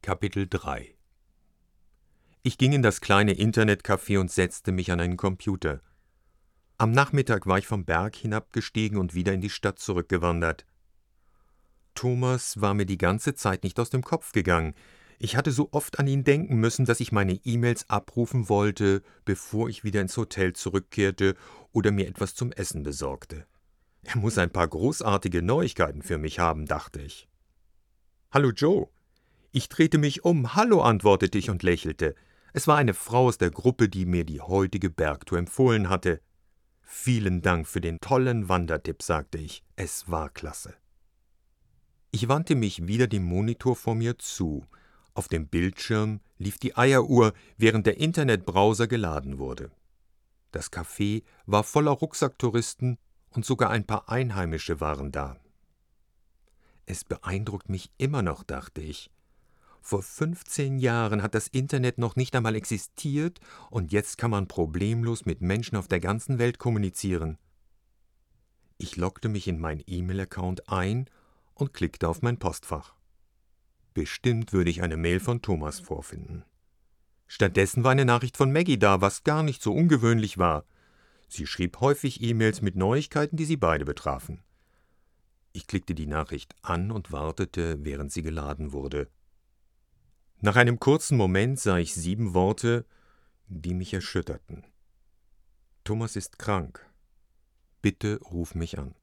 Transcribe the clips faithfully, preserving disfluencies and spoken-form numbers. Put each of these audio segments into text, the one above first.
Kapitel drei. Ich ging in das kleine Internetcafé und setzte mich an einen Computer. Am Nachmittag war ich vom Berg hinabgestiegen und wieder in die Stadt zurückgewandert. Thomas war mir die ganze Zeit nicht aus dem Kopf gegangen. Ich hatte so oft an ihn denken müssen, dass ich meine E-Mails abrufen wollte, bevor ich wieder ins Hotel zurückkehrte oder mir etwas zum Essen besorgte. Er muss ein paar großartige Neuigkeiten für mich haben, dachte ich. »Hallo Joe!« Ich drehte mich um. »Hallo«, antwortete ich und lächelte. Es war eine Frau aus der Gruppe, die mir die heutige Bergtour empfohlen hatte. »Vielen Dank für den tollen Wandertipp«, sagte ich. Es war klasse. Ich wandte mich wieder dem Monitor vor mir zu. Auf dem Bildschirm lief die Eieruhr, während der Internetbrowser geladen wurde. Das Café war voller Rucksacktouristen und sogar ein paar Einheimische waren da. Es beeindruckt mich immer noch, dachte ich. Vor fünfzehn Jahren hat das Internet noch nicht einmal existiert und jetzt kann man problemlos mit Menschen auf der ganzen Welt kommunizieren. Ich loggte mich in meinen E-Mail-Account ein und klickte auf mein Postfach. Bestimmt würde ich eine Mail von Thomas vorfinden. Stattdessen war eine Nachricht von Maggie da, was gar nicht so ungewöhnlich war. Sie schrieb häufig E-Mails mit Neuigkeiten, die sie beide betrafen. Ich klickte die Nachricht an und wartete, während sie geladen wurde. Nach einem kurzen Moment sah ich sieben Worte, die mich erschütterten. Thomas ist krank. Bitte ruf mich an.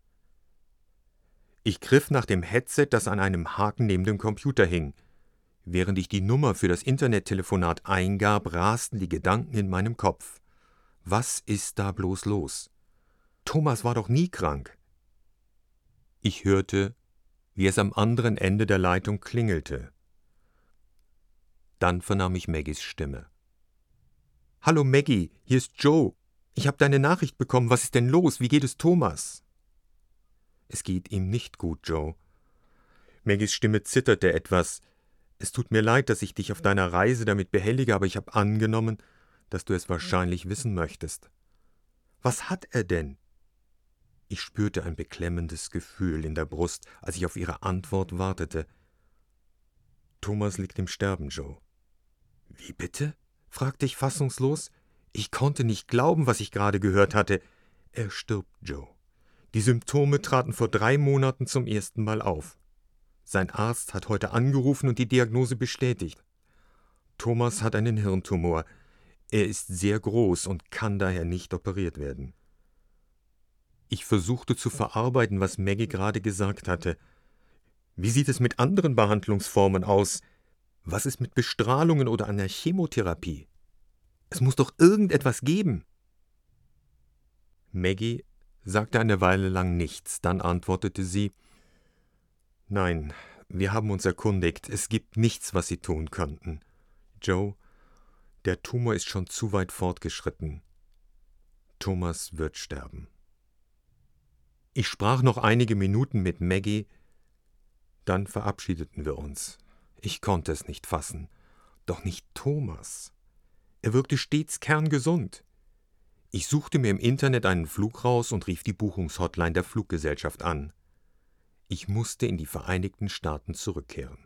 Ich griff nach dem Headset, das an einem Haken neben dem Computer hing. Während ich die Nummer für das Internettelefonat eingab, rasten die Gedanken in meinem Kopf. Was ist da bloß los? Thomas war doch nie krank. Ich hörte, wie es am anderen Ende der Leitung klingelte. Dann vernahm ich Maggies Stimme. »Hallo Maggie, hier ist Joe. Ich habe deine Nachricht bekommen. Was ist denn los? Wie geht es Thomas?« »Es geht ihm nicht gut, Joe.« Maggies Stimme zitterte etwas. »Es tut mir leid, dass ich dich auf deiner Reise damit behellige, aber ich habe angenommen, dass du es wahrscheinlich wissen möchtest.« »Was hat er denn?« Ich spürte ein beklemmendes Gefühl in der Brust, als ich auf ihre Antwort wartete. »Thomas liegt im Sterben, Joe.« »Wie bitte?« fragte ich fassungslos. Ich konnte nicht glauben, was ich gerade gehört hatte. »Er stirbt, Joe. Die Symptome traten vor drei Monaten zum ersten Mal auf. Sein Arzt hat heute angerufen und die Diagnose bestätigt. Thomas hat einen Hirntumor. Er ist sehr groß und kann daher nicht operiert werden.« Ich versuchte zu verarbeiten, was Maggie gerade gesagt hatte. Wie sieht es mit anderen Behandlungsformen aus? Was ist mit Bestrahlungen oder einer Chemotherapie? Es muss doch irgendetwas geben. Maggie sagte eine Weile lang nichts, dann antwortete sie: »Nein, wir haben uns erkundigt. Es gibt nichts, was Sie tun könnten. Joe, der Tumor ist schon zu weit fortgeschritten. Thomas wird sterben.« Ich sprach noch einige Minuten mit Maggie, dann verabschiedeten wir uns. Ich konnte es nicht fassen. Doch nicht Thomas. Er wirkte stets kerngesund. Ich suchte mir im Internet einen Flug raus und rief die Buchungshotline der Fluggesellschaft an. Ich musste in die Vereinigten Staaten zurückkehren.